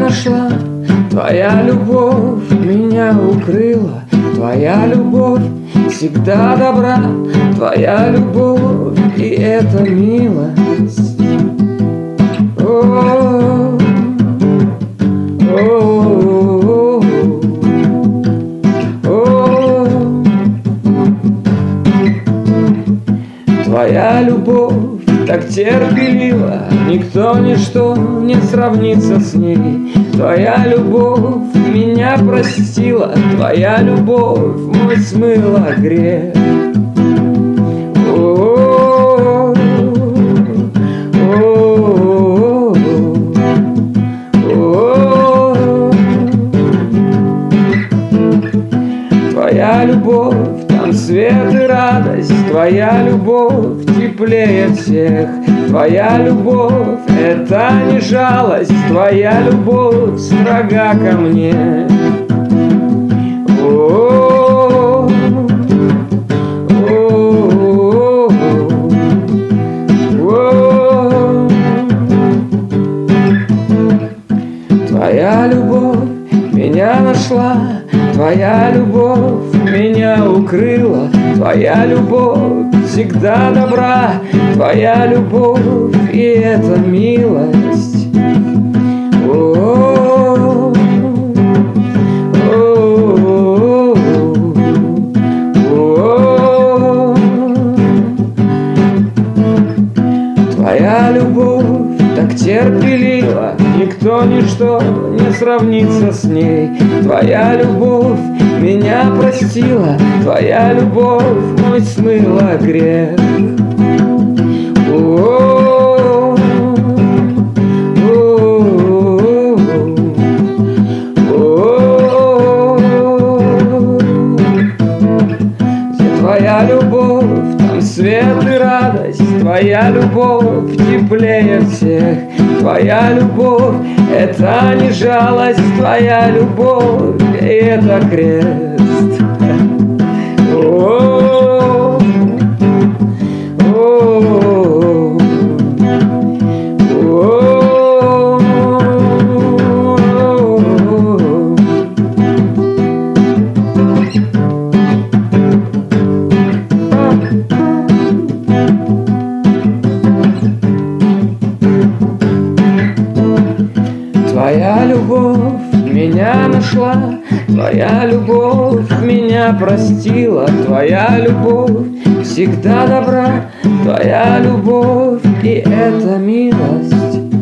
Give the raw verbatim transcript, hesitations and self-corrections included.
нашла, твоя любовь меня укрыла. Твоя любовь всегда добра, твоя любовь, и это милость. О, о, о, твоя любовь так терпелива, никто, ничто не сравнится с ней. Твоя любовь меня простила, твоя любовь мой смыла грех. О, о, о, твоя любовь, там свет и радость, твоя любовь теплее всех. Твоя любовь — это не жалость, твоя любовь строга ко мне. О, о, о, твоя любовь меня нашла, твоя любовь меня укрыла. Твоя любовь всегда добра, твоя любовь, и это милость. О, о, о, твоя любовь так терпелива, никто, ничто не сравнится с ней. Твоя любовь меня простила, твоя любовь мой смыла грех. О, о, о, где твоя любовь, там свет и радость, твоя любовь теплее всех. Твоя любовь — это не жалость, твоя любовь — и это крест. О, о, о, твоя любовь меня нашла, твоя любовь меня простила. Твоя любовь всегда добра, твоя любовь, и это милость.